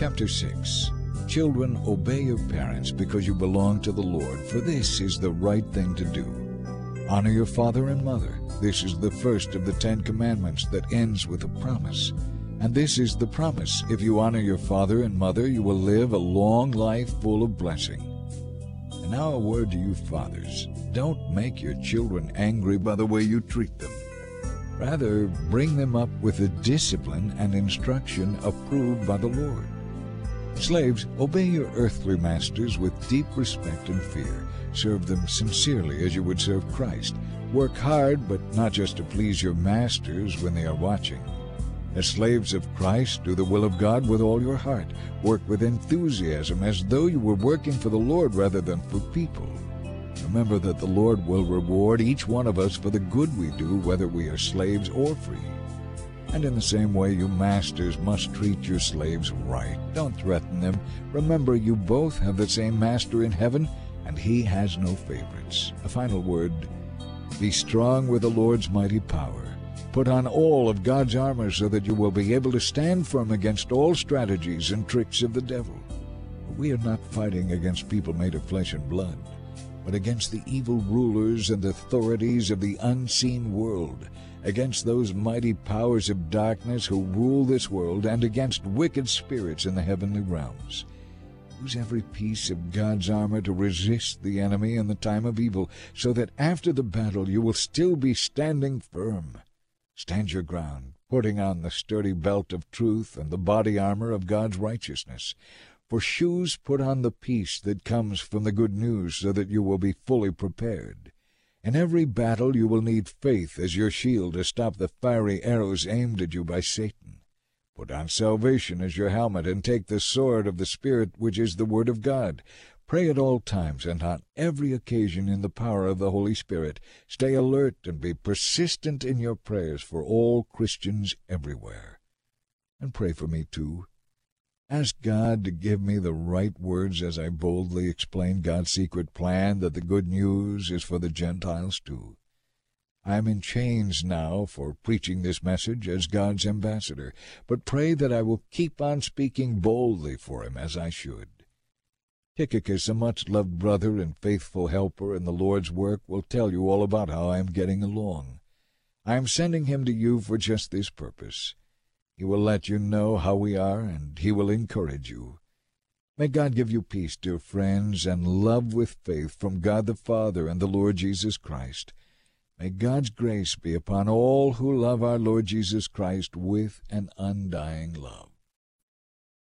Chapter 6. Children, obey your parents because you belong to the Lord, for this is the right thing to do. Honor your father and mother. This is the first of the 10 Commandments that ends with a promise. And this is the promise: if you honor your father and mother, you will live a long life full of blessing. And now a word to you fathers. Don't make your children angry by the way you treat them. Rather, bring them up with the discipline and instruction approved by the Lord. Slaves, obey your earthly masters with deep respect and fear. Serve them sincerely as you would serve Christ. Work hard, but not just to please your masters when they are watching. As slaves of Christ, do the will of God with all your heart. Work with enthusiasm as though you were working for the Lord rather than for people. Remember that the Lord will reward each one of us for the good we do, whether we are slaves or free. And in the same way, you masters must treat your slaves right. Don't threaten them. Remember, you both have the same master in heaven, and he has no favorites. A final word: be strong with the Lord's mighty power. Put on all of God's armor so that you will be able to stand firm against all strategies and tricks of the devil. We are not fighting against people made of flesh and blood, but against the evil rulers and authorities of the unseen world, against those mighty powers of darkness who rule this world, and against wicked spirits in the heavenly realms. Use every piece of God's armor to resist the enemy in the time of evil, so that after the battle you will still be standing firm. Stand your ground, putting on the sturdy belt of truth and the body armor of God's righteousness. For shoes, put on the peace that comes from the good news, so that you will be fully prepared. In every battle you will need faith as your shield to stop the fiery arrows aimed at you by Satan. Put on salvation as your helmet, and take the sword of the Spirit, which is the Word of God. Pray at all times and on every occasion in the power of the Holy Spirit. Stay alert and be persistent in your prayers for all Christians everywhere. And pray for me too. Ask God to give me the right words as I boldly explain God's secret plan that the good news is for the Gentiles too. I am in chains now for preaching this message as God's ambassador, but pray that I will keep on speaking boldly for him as I should. Tychicus, a much-loved brother and faithful helper in the Lord's work, will tell you all about how I am getting along. I am sending him to you for just this purpose. He will let you know how we are, and he will encourage you. May God give you peace, dear friends, and love with faith from God the Father and the Lord Jesus Christ. May God's grace be upon all who love our Lord Jesus Christ with an undying love.